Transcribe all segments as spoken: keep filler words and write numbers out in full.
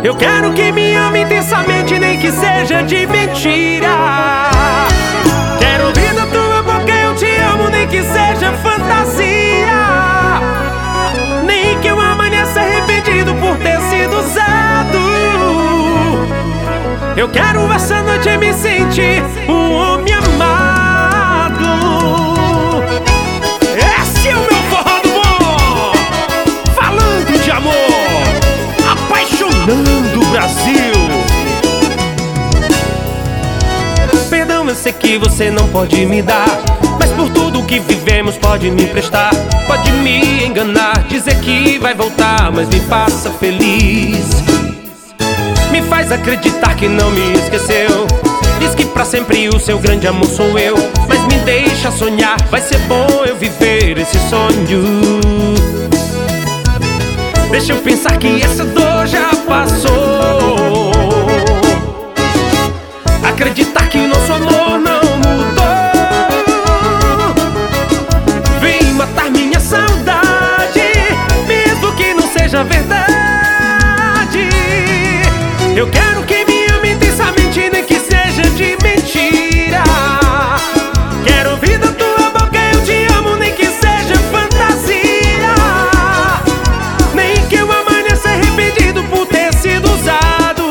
Eu quero que me ame intensamente, nem que seja de mentira. Quero ouvir da tua boca eu te amo, nem que seja fantasia. Nem que eu amanheça arrependido por ter sido usado. Eu quero essa noite me sentir um homem amado. Esse é o meu forró do bom, falando de amor, apaixonando o Brasil. Perdão, eu sei que você não pode me dar, mas por tudo que vivemos pode me emprestar. Pode me enganar, dizer que vai voltar, mas me faça feliz. Me faz acreditar que não me esqueceu. Diz que pra sempre o seu grande amor sou eu, mas me deixa sonhar, vai ser bom eu viver esse sonho. Deixa eu pensar que essa dor já passou. Acreditar que o nosso amor não mudou. Vem matar minha saudade, mesmo que não seja verdade. Eu quero que me ame intensamente, nem que seja de mentira. Quero ouvir da tua boca eu te amo, nem que seja fantasia. Nem que eu amanheça arrependido por ter sido usado.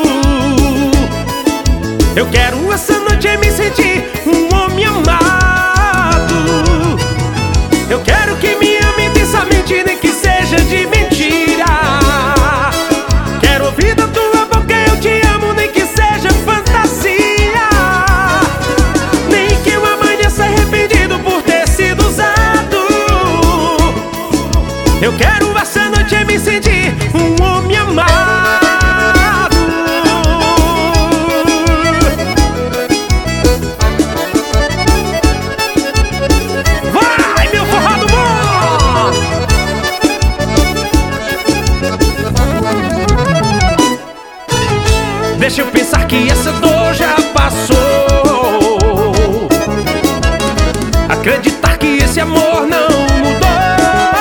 Eu quero essa noite me sentir um homem amado. Eu quero que me ame intensamente, nem que seja de mentira. Quero ouvir da tua boca eu te amo, nem que seja fantasia. Nem que eu amanheça arrependido por ter sido usado. Eu quero essa noite me sentir um homem amado. Vai, meu forró do bom! Deixa eu pensar que essa dor já passou. Acreditar que esse amor não mudou.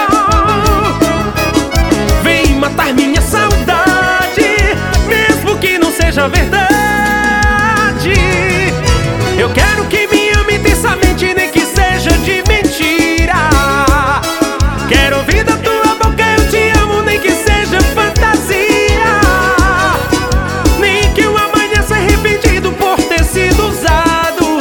Vem matar minha saudade, mesmo que não seja verdade. Eu quero que me ame intensamente, nem que seja de mentira. Quero ouvir da tua boca eu te amo, nem que seja fantasia. Nem que eu amanheça arrependido por ter sido usado.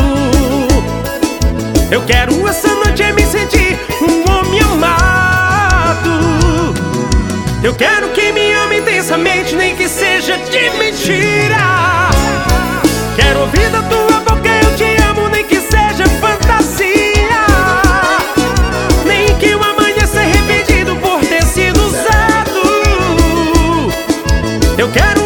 Eu quero essa noite me sentir um homem amado. Eu quero que me ame intensamente, nem que seja de mentira. Quero ouvir da tua boca eu te amo, nem que seja fantasia. Nem que eu amanheça arrependido por ter sido usado. Eu quero